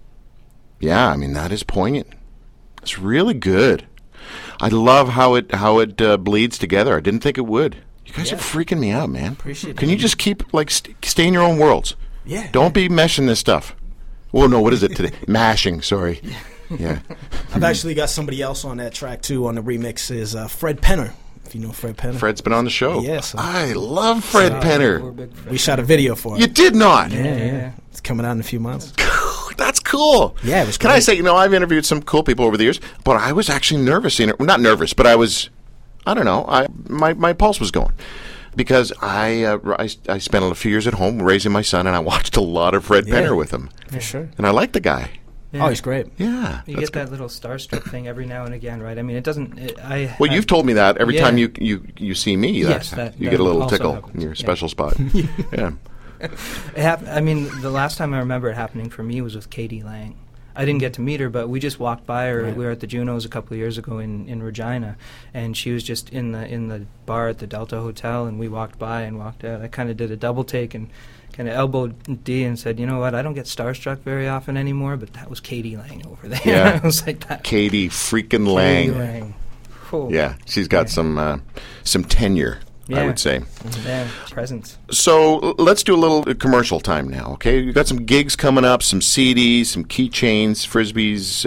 is poignant. It's really good. I love how it bleeds together. I didn't think it would. You guys are freaking me out, man. Appreciate it. Can you just keep, stay in your own worlds? Yeah. Don't be meshing this stuff. Well, no, what is it today? Mashing, sorry. Yeah. I've actually got somebody else on that track, too, on the remix, is Fred Penner. If you know Fred Penner. Fred's been on the show. Yes. I love Fred Penner. We shot a video for it. You did not? Yeah. It's coming out in a few months. That's cool. Yeah, it was Can great. I say, I've interviewed some cool people over the years, but I was actually nervous. Not nervous, but I was, I don't know, my pulse was going. Because I spent a few years at home raising my son, and I watched a lot of Fred Penner with him. For sure. And I like the guy. Yeah. Oh, he's great. Yeah. You get that little starstruck thing every now and again, right? I mean, it doesn't... Well, you've told me that every time you see me, you that get a little also tickle happens. in your special spot. Yeah. The last time I remember it happening for me was with Katie Lang. I didn't get to meet her, but we just walked by her. Right. We were at the Junos a couple of years ago in Regina, and she was just in the bar at the Delta Hotel, and we walked by and walked out. I kind of did a double take and kind of elbowed Dee and said, you know what, I don't get starstruck very often anymore, but that was Katie Lang over there. Yeah. I was like that. Katie freaking Lang. Katie Lang. Oh. Yeah, she's got some tenure, I would say. Yeah, presence. So let's do a little commercial time now, okay? You've got some gigs coming up, some CDs, some keychains, Frisbees,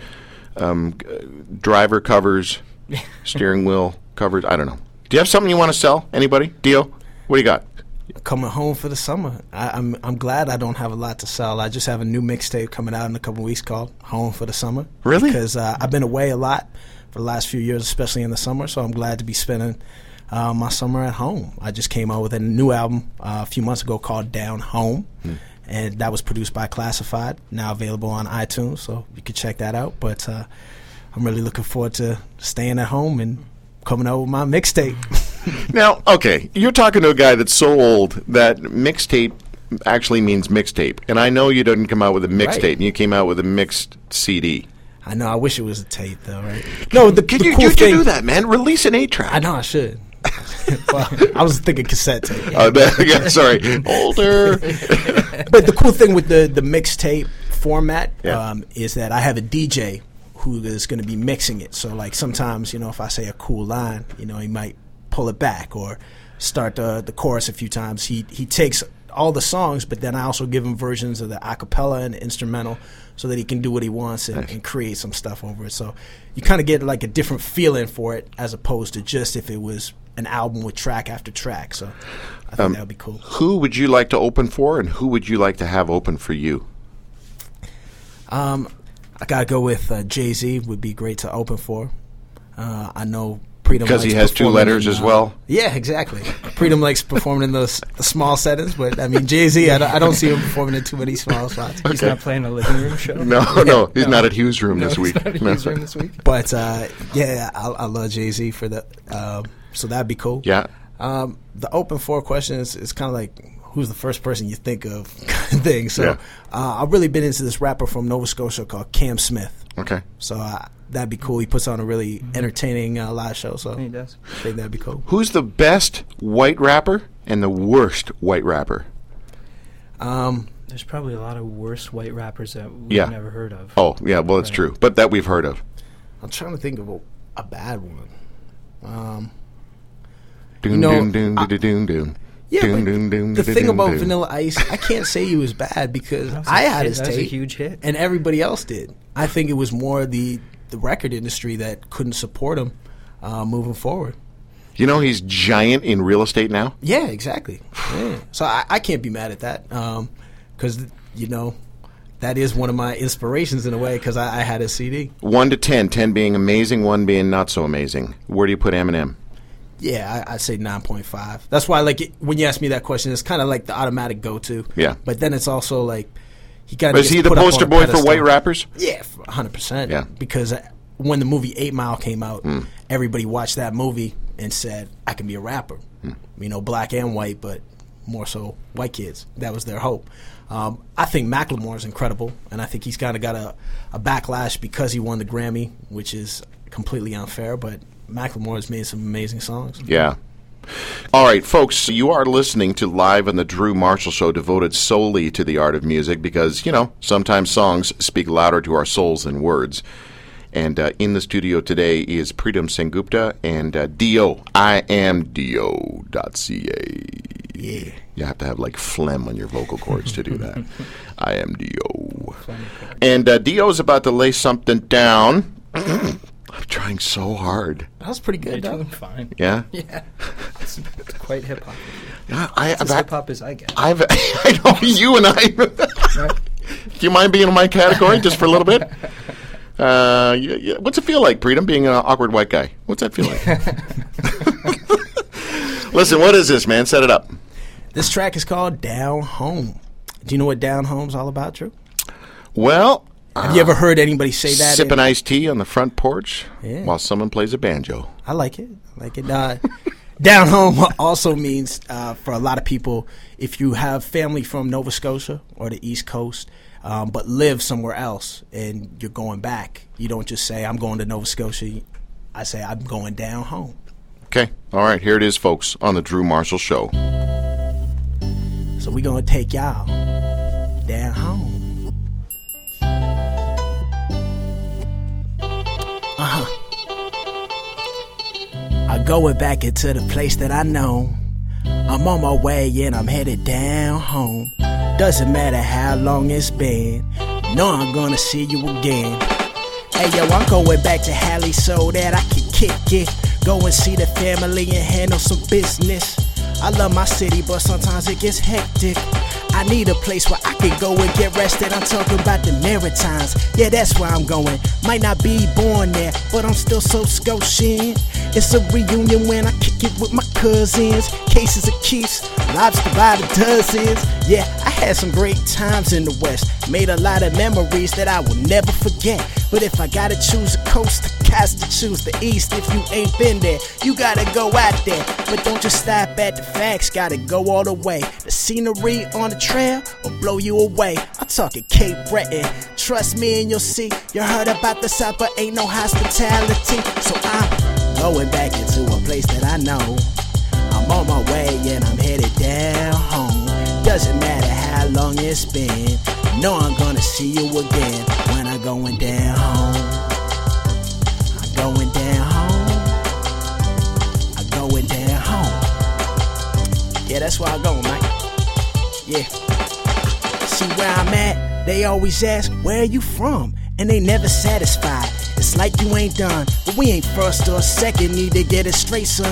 driver covers, steering wheel covers. I don't know. Do you have something you want to sell? Anybody? Dio? What do you got? Coming home for the summer. I'm glad I don't have a lot to sell. I just have a new mixtape coming out in a couple of weeks called Home for the Summer. Really? Because I've been away a lot for the last few years, especially in the summer, so I'm glad to be spending my summer at home. I just came out with a new album a few months ago called Down Home, and that was produced by Classified, now available on iTunes, so you can check that out. But I'm really looking forward to staying at home and coming out with my mixtape. Now, okay, you're talking to a guy that's so old that mixtape actually means mixtape, and I know you didn't come out with a mixtape, Right. and you came out with a mixed CD. I know, I wish it was a tape, though, right? No, the Could cool you thing, do that, man? Release an 8-track. I know I should. Well, I was thinking cassette tape. Yeah, sorry. Older. But the cool thing with the mixtape format Yeah. is that I have a DJ who is going to be mixing it. So, like, sometimes, if I say a cool line, he might pull it back or start the chorus a few times. He takes all the songs, but then I also give him versions of the acapella and the instrumental so that he can do what he wants and create some stuff over it. So you kind of get like a different feeling for it as opposed to just if it was an album with track after track. So I think that would be cool. Who would you like to open for, and who would you like to have open for you? I gotta go with Jay-Z. Would be great to open for. I know Because he has 2 letters as well? Yeah, exactly. Freedom likes performing in the small settings, but I mean, Jay-Z, I don't see him performing in too many small spots. Okay. He's not playing a living room show? No, he's not at Hughes' room this week. He's not at Hughes' room this week. But, I love Jay-Z for that. So that'd be cool. Yeah. The open 4 questions is kind of like, who's the first person you think of kind of thing. So I've really been into this rapper from Nova Scotia called Cam Smith. Okay. So that'd be cool. He puts on a really entertaining live show. So he does. I think that'd be cool. Who's the best white rapper and the worst white rapper? There's probably a lot of worse white rappers that we've never heard of. Oh, yeah, well, it's true. But that we've heard of. I'm trying to think of a bad one. Yeah, the thing about Vanilla Ice, I can't say he was bad because I had his tape. That was a huge hit. And everybody else did. I think it was more the record industry that couldn't support him moving forward. You know he's giant in real estate now? Yeah, exactly. Yeah. So I can't be mad at that because, that is one of my inspirations in a way because I had his CD. 1 to 10, 10 being amazing, 1 being not so amazing. Where do you put Eminem? Yeah, I'd say 9.5. That's why, when you ask me that question, it's kind of like the automatic go-to. Yeah. But then it's also like he got. Is he the poster boy for white rappers? Yeah, 100%. Yeah. Because when the movie 8 Mile came out, everybody watched that movie and said, "I can be a rapper." Black and white, but more so white kids. That was their hope. I think Macklemore is incredible, and I think he's kind of got a backlash because he won the Grammy, which is completely unfair, but Macklemore has made some amazing songs. Yeah. All right, folks, you are listening to Live on the Drew Marshall Show, devoted solely to the art of music because, sometimes songs speak louder to our souls than words. And in the studio today is Pritam Sengupta and Dio. I am Dio.ca. Yeah. You have to have phlegm on your vocal cords to do that. I am Dio. And Dio's about to lay something down. I'm trying so hard. That was pretty good. You're doing fine. Yeah? Yeah. It's quite hip-hop. As hip-hop as I get. I know, you and I. Do you mind being in my category just for a little bit? What's it feel like, Pritam, being an awkward white guy? What's that feel like? Listen, what is this, man? Set it up. This track is called Down Home. Do you know what Down Home's all about, Drew? Well... Have you ever heard anybody say that? Sipping iced tea on the front porch while someone plays a banjo. I like it. Down home also means, for a lot of people, if you have family from Nova Scotia or the East Coast, but live somewhere else and you're going back, you don't just say, I'm going to Nova Scotia. I say, I'm going down home. Okay. All right. Here it is, folks, on the Drew Marshall Show. So we're going to take y'all down home. I'm going back into the place that I know. I'm on my way and I'm headed down home. Doesn't matter how long it's been. No, I'm gonna see you again. Hey yo, I'm going back to Halley so that I can kick it. Go and see the family and handle some business. I love my city, but sometimes it gets hectic. I need a place where I can go and get rested. I'm talking about the Maritimes. Yeah, that's where I'm going. Might not be born there, but I'm still so Scotian. It's a reunion when I kick it with my cousins. Cases of Keiths, lobster by the dozens. Yeah, I had some great times in the West. Made a lot of memories that I will never forget. But if I gotta choose a coast, I got to choose the East. If you ain't been there, you gotta go out there. But don't just stop at the facts, gotta go all the way. The scenery on the trail will blow you away. I'm talking Cape Breton. Trust me and you'll see. You heard about the South, but ain't no hospitality. So I'm going back into a place that I know. I'm on my way and I'm headed down home. Doesn't matter how long it's been. No, I'm gonna see you again when I'm going down home. I'm going down home. I'm going down home. Yeah, that's where I'm going, man. Yeah. See where I'm at? They always ask, where are you from? And they never satisfied. It's like you ain't done, but we ain't first or second, need to get it straight, son.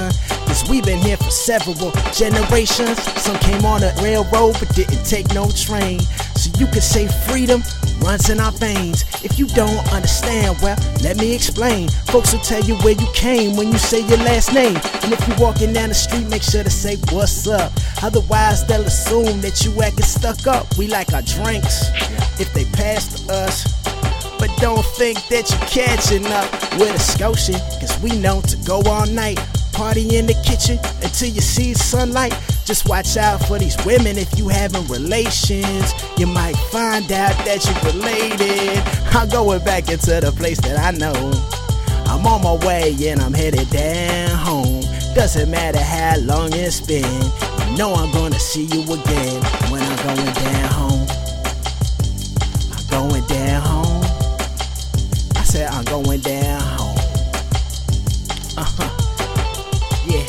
Cause we've been here for several generations. Some came on a railroad but didn't take no train. So you could say freedom runs in our veins. If you don't understand, well, let me explain. Folks will tell you where you came when you say your last name. And if you're walking down the street, make sure to say what's up. Otherwise they'll assume that you acting stuck up. We like our drinks if they pass to us, but don't think that you're catching up with a Scotian. Cause we know to go all night, party in the kitchen until you see sunlight. Just watch out for these women if you having relations. You might find out that you're related. I'm going back into the place that I know. I'm on my way and I'm headed down home. Doesn't matter how long it's been, you know I'm gonna see you again when I'm going down home. I'm going down home. I said I'm going down home. Yeah.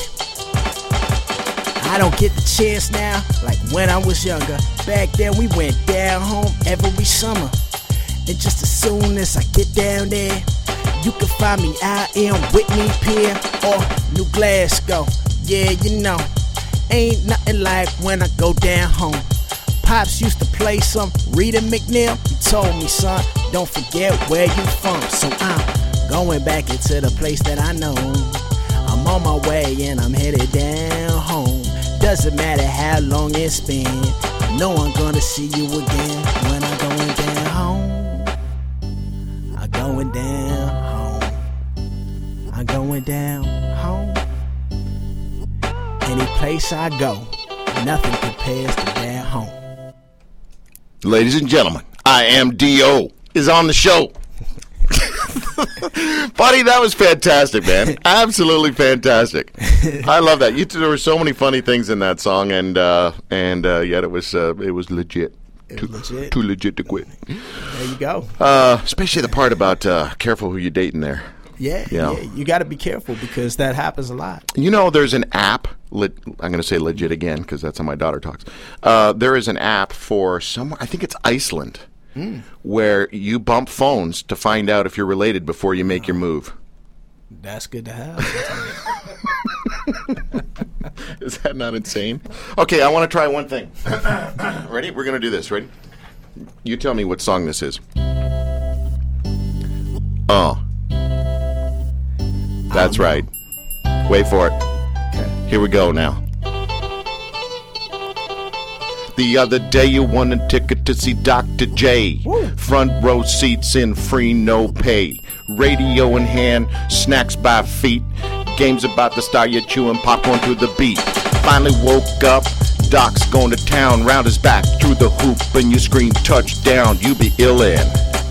I don't get the chance now like when I was younger. Back then we went down home every summer. And just as soon as I get down there, you can find me out in Whitney Pier or New Glasgow. Yeah, you know, ain't nothing like when I go down home. Pops used to play some Rita McNeil. He told me, son, don't forget where you from. So I'm going back into the place that I know. I'm on my way and I'm headed down home. Doesn't matter how long it's been, I know I'm gonna see you again when I'm going down home. I'm going down home. I'm going down home. Any place I go, nothing compares to down home. Ladies and gentlemen, I Am D.O. is on the show. Buddy, that was fantastic, man. Absolutely fantastic. I love that. There were so many funny things in that song, and yet it was legit. Too legit to quit. There you go. Especially the part about careful who you're dating there. Yeah. You got to be careful because that happens a lot. You know, there's an app. I'm going to say legit again because that's how my daughter talks. There is an app for I think it's Iceland. Where you bump phones to find out if you're related before you make your move. That's good to have. Is that not insane? Okay, I want to try one thing. Ready? We're going to do this. Ready? You tell me what song this is. Oh. That's right. Wait for it. Okay. Here we go now. The other day you won a ticket to see Dr. J. Woo. Front row seats in free, no pay. Radio in hand, snacks by feet. Game's about to start, you're chewing popcorn to the beat. Finally woke up, Doc's going to town. Round his back through the hoop and you scream touchdown. You be ill in.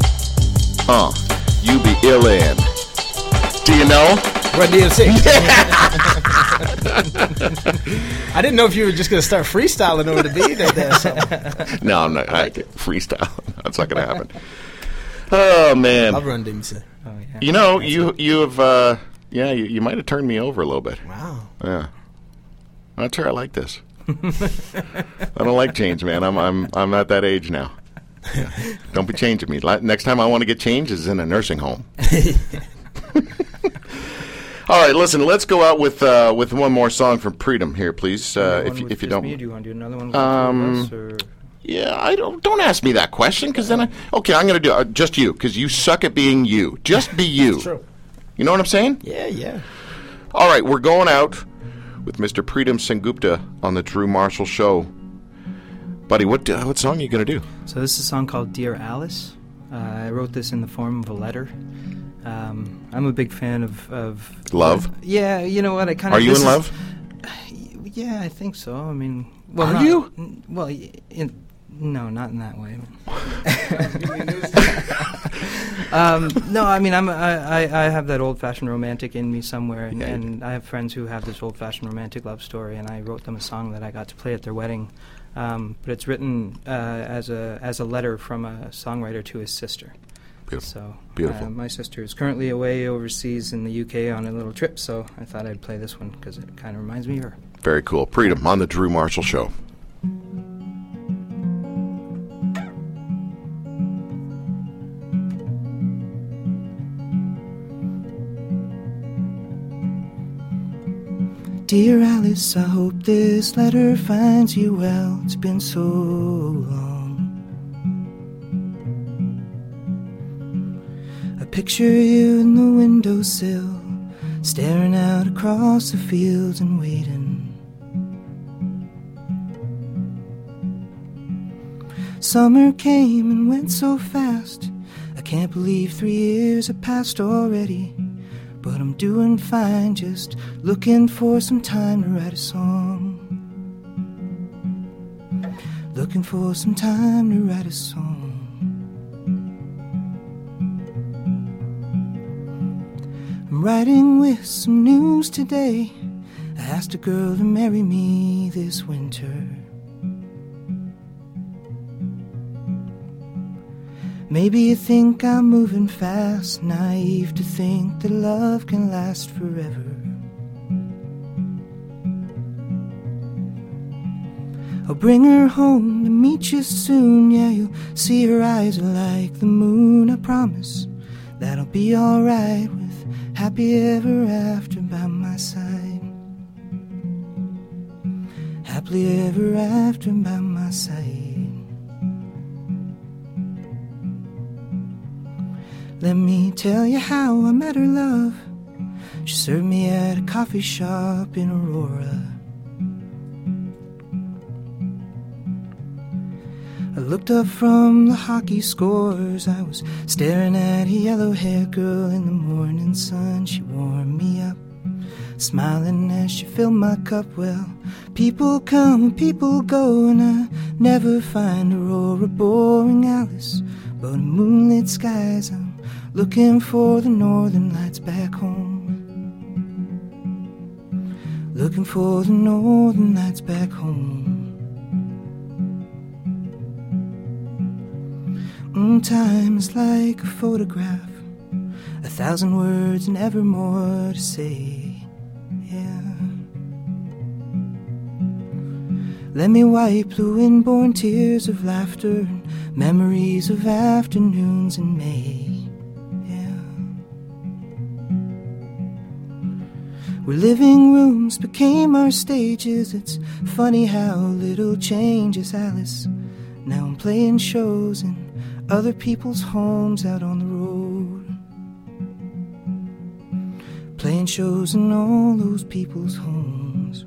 You be ill in. Do you know? Run DMC. I didn't know if you were just going to start freestyling over the beat or something. No, I'm not. Freestyle. That's not going to happen. Oh, man. I'll Run DMC. Oh, yeah. You know, you have, you might have turned me over a little bit. Wow. Yeah. I'm not sure I like this. I don't like change, man. I'm at that age now. Don't be changing me. Next time I want to get changed is in a nursing home. All right, listen. Let's go out with one more song from Freedom here, please. If you don't, me, do you want to do another one? With us, or? Yeah, I don't ask me that question because then I'm going to do just you because you suck at being you. Just be you. That's true. You know what I'm saying? Yeah. All right, we're going out with Mr. Freedom Sengupta on the Drew Marshall Show. Buddy, what song are you going to do? So this is a song called Dear Alice. I wrote this in the form of a letter. I'm a big fan of love. Yeah, you know what? I kind of. Are you in love? Yeah, I think so. I mean, well, are not, you? Well, no, not in that way. No, I mean, I have that old-fashioned romantic in me somewhere, and I have friends who have this old-fashioned romantic love story, and I wrote them a song that I got to play at their wedding. But it's written as a letter from a songwriter to his sister. Beautiful. So, beautiful. My sister is currently away overseas in the UK on a little trip, so I thought I'd play this one because it kind of reminds me of her. Very cool. Freedom on the Drew Marshall Show. Dear Alice, I hope this letter finds you well. It's been so long. I picture you in the windowsill, staring out across the fields and waiting. Summer came and went so fast. I can't believe 3 years have passed already. But I'm doing fine, just looking for some time to write a song. Looking for some time to write a song. I'm writing with some news today. I asked a girl to marry me this winter. Maybe you think I'm moving fast, naive to think that love can last forever. I'll bring her home to meet you soon. Yeah, you'll see her eyes are like the moon. I promise that I'll be alright with happy ever after by my side. Happily ever after by my side. Let me tell you how I met her love. She served me at a coffee shop in Aurora. I looked up from the hockey scores. I was staring at a yellow-haired girl in the morning sun. She warmed me up, smiling as she filled my cup. Well, people come and people go, and I never find Aurora boring, Alice. But in moonlit skies I'm looking for the northern lights back home. Looking for the northern lights back home. Time is like a photograph, 1,000 words and ever more to say. Yeah. Let me wipe the wind-borne tears of laughter and memories of afternoons in May. Where living rooms became our stages. It's funny how little changes, Alice. Now I'm playing shows in other people's homes out on the road. Playing shows in all those people's homes.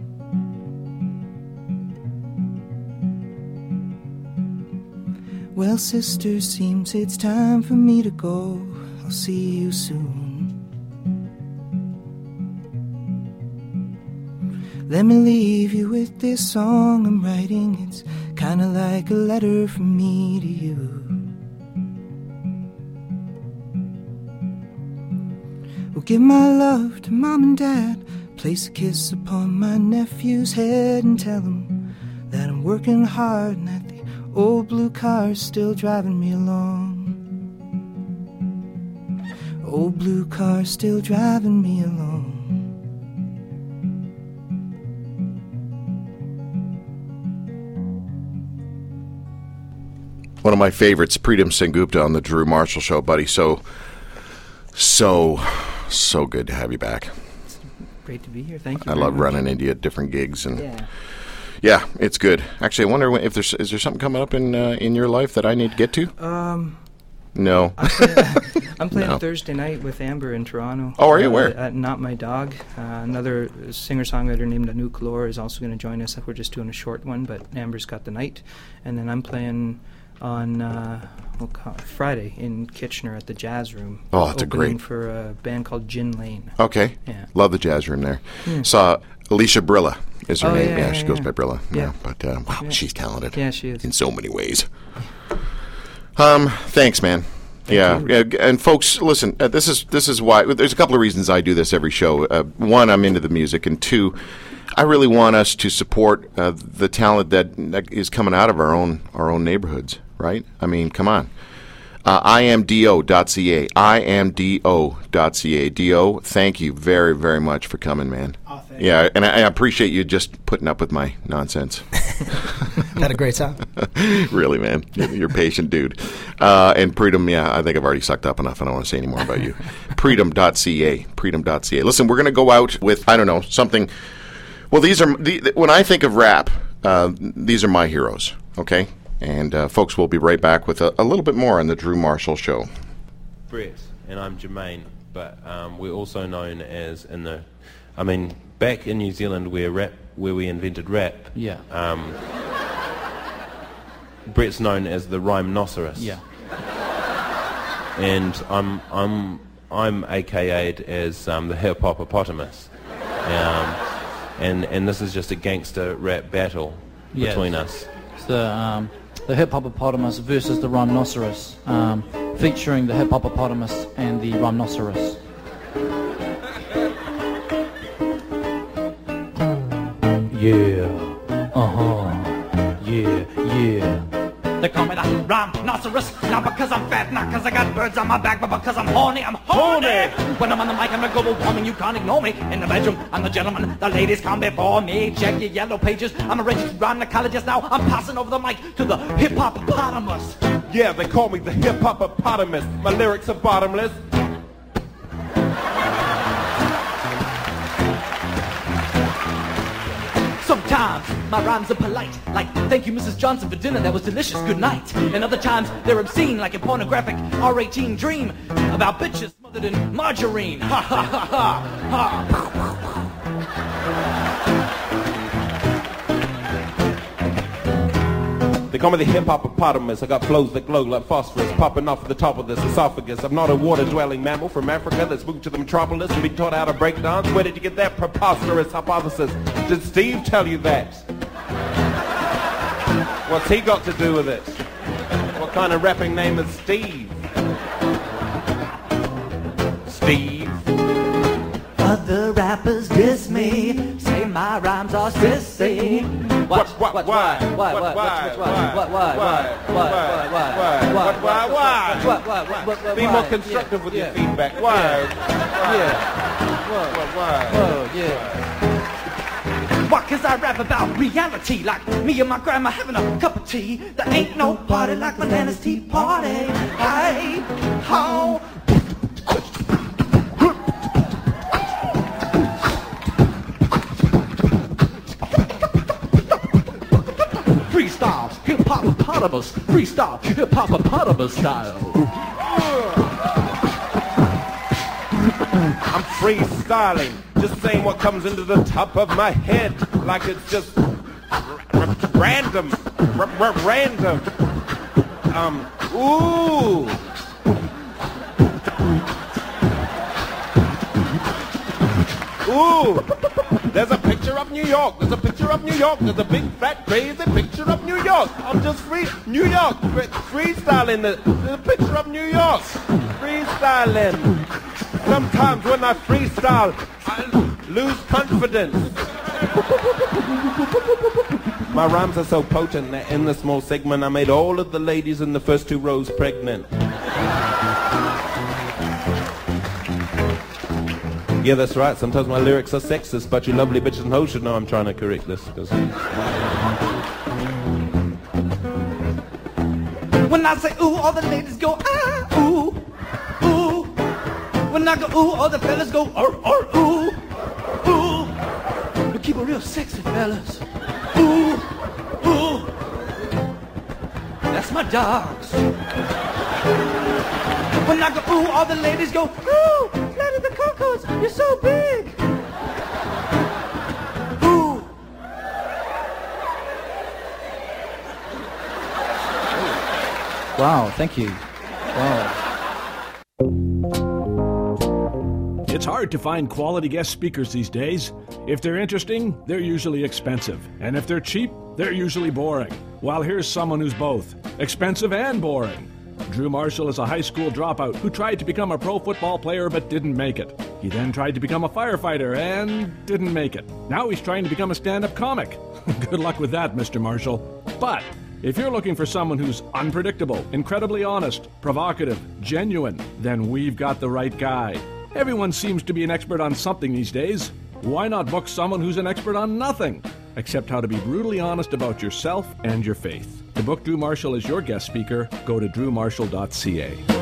Well, sister, seems it's time for me to go. I'll see you soon. Let me leave you with this song I'm writing. It's kinda like a letter from me to you. Well, give my love to Mom and Dad. Place a kiss upon my nephew's head and tell him that I'm working hard and that the old blue car's still driving me along. Old blue car's still driving me along. One of my favorites, Preetam Sengupta on the Drew Marshall Show, buddy. So good to have you back. Great to be here. Thank you. I love running into you at different gigs, and yeah, it's good. Actually, I wonder if is there something coming up in your life that I need to get to? No. I'm playing Thursday night with Amber in Toronto. Oh, are you? Where? At Not My Dog. Another singer-songwriter named Anouk Kalor is also going to join us. We're just doing a short one, but Amber's got the night. And then I'm playing on Friday in Kitchener at the Jazz Room. Oh, that's a great. For a band called Gin Lane. Okay. Yeah. Love the Jazz Room there. Saw Alicia Brilla is her name. Yeah, she goes by Brilla. Yeah. But wow, she's talented. Yeah, she is. In so many ways. Thanks, man. Yeah, and folks, listen. This is why. There's a couple of reasons I do this every show. One, I'm into the music, and two, I really want us to support the talent that is coming out of our own neighborhoods. Right? I mean, come on. IamDO.ca. IamDO.ca. Do, thank you very, very much for coming, man. Oh, thank you. And I appreciate you just putting up with my nonsense. Had a great time. Really, man. You're a patient dude. And Preetam, I think I've already sucked up enough. I don't want to say any more about you. Preetam.ca. Preetam.ca. Listen, we're going to go out with, I don't know, something Well, when I think of rap, these are my heroes, okay? And folks, we'll be right back with a little bit more on the Drew Marshall Show. Brett, and I'm Jermaine, but we're also known as back in New Zealand where we invented rap. Yeah. Brett's known as the Rhymenoceros. Yeah. And I'm AKA'd as the Hip Hopopotamus. And this is just a gangster rap battle between us. It's the Hip Hopopotamus versus the Rhymenoceros, featuring the Hip Hopopotamus and the Rhymenoceros. Yeah. Yeah. They call me the Rhymenoceros, not because I'm fat, not because I got birds on my back, but because I'm horny. When I'm on the mic, I'm a global woman, you can't ignore me. In the bedroom, I'm the gentleman, the ladies come before me. Check your yellow pages, I'm a registered rhymenocologist now. I'm passing over the mic to the hip-hopopotamus. Yeah, they call me the Hip Hopopotamus. My lyrics are bottomless. Sometimes my rhymes are polite, like thank you Mrs. Johnson for dinner, that was delicious, good night. And other times they're obscene, like a pornographic R-18 dream about bitches smothered in margarine. Ha ha ha ha ha. They call me the Hip Hopopotamus. I got flows that glow like phosphorus popping off the top of this esophagus. I'm not a water-dwelling mammal from Africa that's moved to the metropolis and been taught how to break dance. Where did you get that preposterous hypothesis? Did Steve tell you that? What's he got to do with it? What kind of rapping name is Steve? Steve. Other rappers diss me, say my rhymes are sissy. Why? Be more constructive with your feedback. Why? Why? Cause I rap about reality, like me and my grandma having a cup of tea. There ain't no party like Bananas Tea Party. Hey, ho. Freestyle, hip-hopopotamus, freestyle, hip-hopopotamus style. I'm freestyling, just saying what comes into the top of my head, like it's just random, random. Ooh. Ooh. There's a picture of New York. There's a picture of New York. There's a big, fat, crazy picture of New York. I'm just New York, freestyling. There's a picture of New York. Freestyling. Sometimes when I freestyle, I lose confidence. My rhymes are so potent that in the small segment I made all of the ladies in the first 2 rows pregnant. Yeah, that's right. Sometimes my lyrics are sexist, but you lovely bitches and hoes should know I'm trying to correct this. When I say ooh, all the ladies go ah, ooh, ooh. When I go ooh, all the fellas go ooh, ooh. But keep it real sexy, fellas. Ooh, ooh. That's my dogs. When I go ooh, all the ladies go ooh. Lady the Cocos, you're so big. Ooh. Wow, thank you. Wow. It's hard to find quality guest speakers these days. If they're interesting, they're usually expensive. And if they're cheap, they're usually boring. Well, here's someone who's both expensive and boring. Drew Marshall is a high school dropout who tried to become a pro football player but didn't make it. He then tried to become a firefighter and didn't make it. Now he's trying to become a stand-up comic. Good luck with that, Mr. Marshall. But if you're looking for someone who's unpredictable, incredibly honest, provocative, genuine, then we've got the right guy. Everyone seems to be an expert on something these days. Why not book someone who's an expert on nothing, except how to be brutally honest about yourself and your faith? To book Drew Marshall as your guest speaker, go to drewmarshall.ca.